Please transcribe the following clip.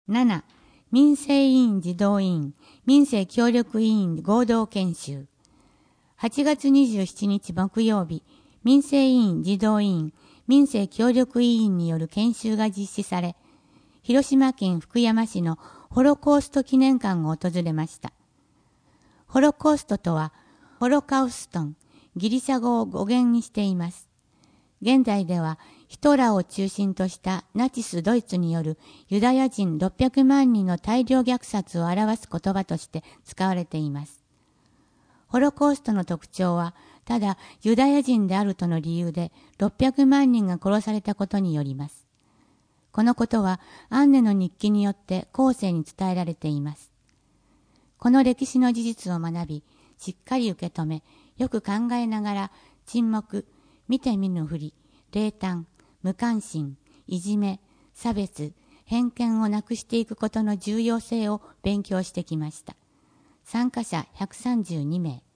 7. 民生委員児童委員、民生協力委員合同研修。8月27日木曜日、民生委員児童委員、民生協力委員による研修が実施され、広島県福山市のホロコースト記念館を訪れました。ホロコーストとは、ホロカウストン、ギリシャ語を語源にしています。現在では、ヒトラーを中心としたナチスドイツによるユダヤ人600万人の大量虐殺を表す言葉として使われています。ホロコーストの特徴は、ただユダヤ人であるとの理由で600万人が殺されたことによります。このことはアンネの日記によって後世に伝えられています。この歴史の事実を学び、しっかり受け止め、よく考えながら沈黙、見て見ぬふり、冷淡、無関心、いじめ、差別、偏見をなくしていくことの重要性を勉強してきました。参加者132名。